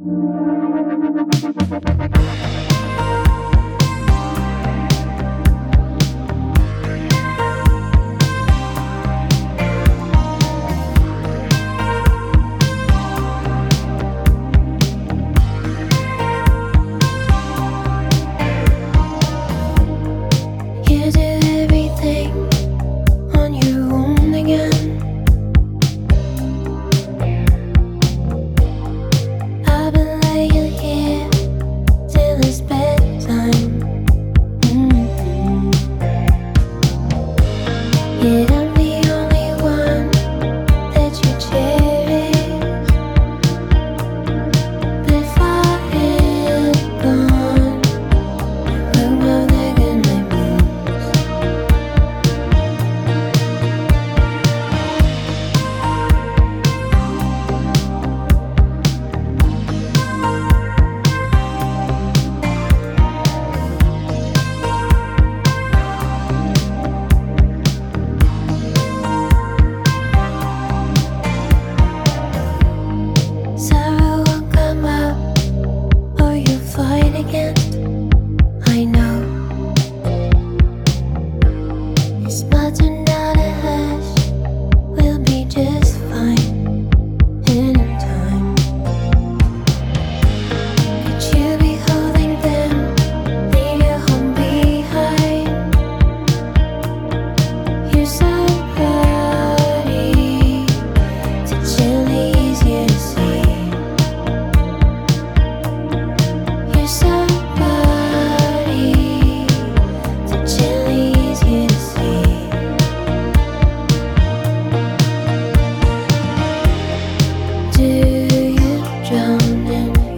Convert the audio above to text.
You do everything on your own again. I've been laying here till it's bedtime. Yet I'm the only one that you cherish. But if I am gone, we'll know they're gonna blues. Sorrow will come up, or you'll fight again. I know. It's smothered down a hush. We'll be just fine in time. Could you be holding them? Leave your home behind. You're somebody to gently ease you to see. You're somebody to gently ease you to see. Do you drown in